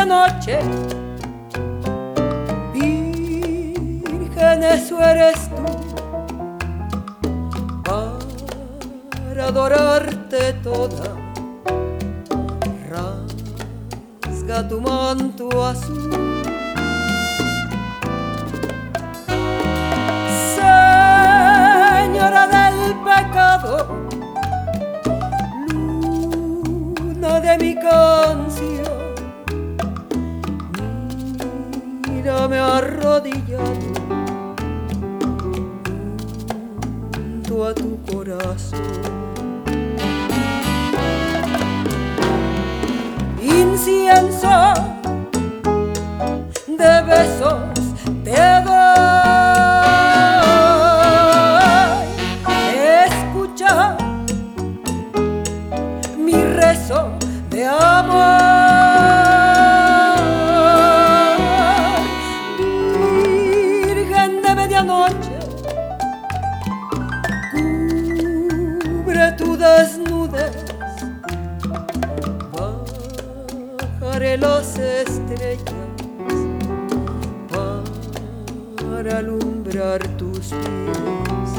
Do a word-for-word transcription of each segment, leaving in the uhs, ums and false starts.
medianoche. Virgen, eso eres tú, para adorarte toda. Rasga tu manto azul, señora del pecado, luna de mi canción. Mírame arrodillado junto a tu corazón. Incienso de besos te doy. Escucha mi rezo de amor. Virgen de medianoche, cubre tu desnudez. Bajaré las estrellas para alumbrar tus pies.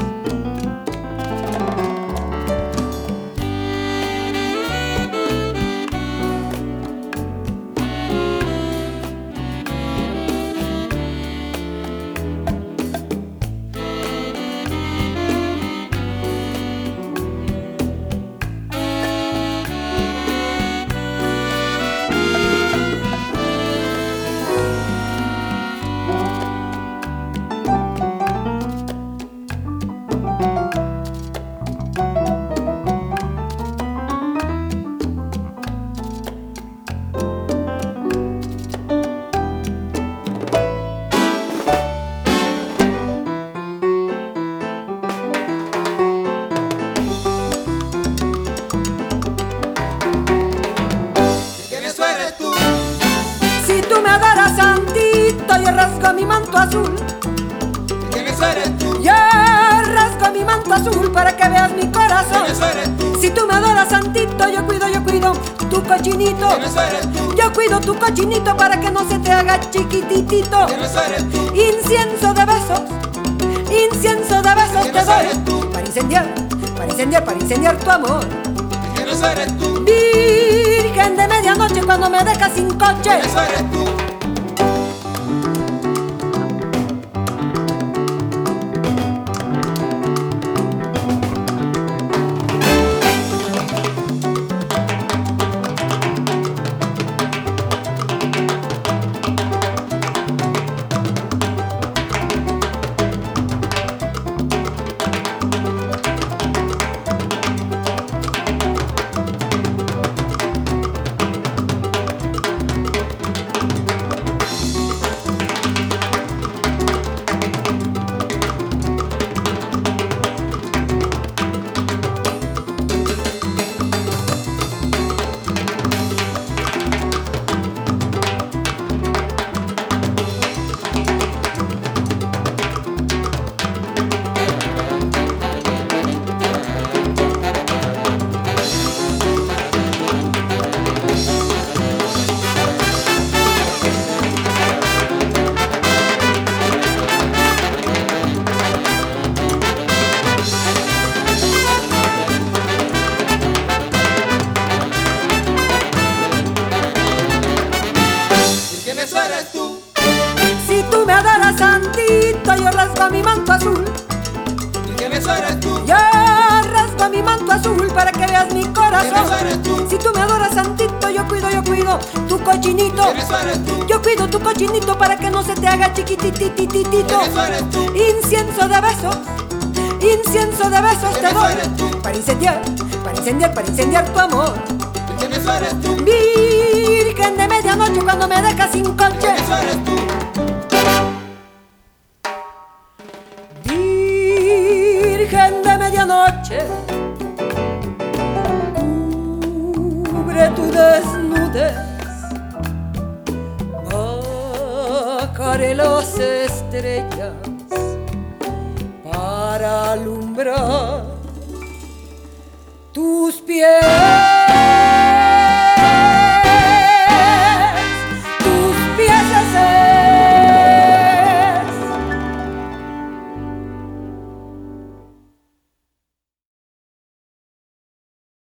Yo rasgo mi manto azul. ¿Quién eres tú? Yo rasgo mi manto azul para que veas mi corazón. ¿Quién eres tú? Si tú me adoras, santito, yo cuido, yo cuido tu cochinito. ¿Quién eres tú? Yo cuido tu cochinito para que no se te haga chiquititito. ¿Quién eres tú? Incienso de besos, incienso de besos ¿Quién te doy eres tú? para incendiar, para incendiar, para incendiar tu amor. ¿Quién eres tú? Virgen de medianoche, cuando me dejas sin coche. ¿Quién eres tú? Santito, yo rasgo mi manto azul. ¿Y quién eres tú? Yo rasgo mi manto azul para que veas mi corazón. ¿Quién eres tú? Si tú me adoras, santito, yo cuido, yo cuido tu cochinito. ¿Quién eres tú? Yo cuido tu cochinito para que no se te haga chiquititititito. ¿Quién eres tú? Incienso de besos, incienso de besos te ¿Quién doy eres tú? para incendiar, para incendiar, para incendiar tu amor. ¿Y quién eres tú? Virgen de medianoche, cuando me dejas sin coche. ¿Quién eres tú? Virgen de medianoche, cubre tu desnudez, bajaré las estrellas para alumbrar tus pies.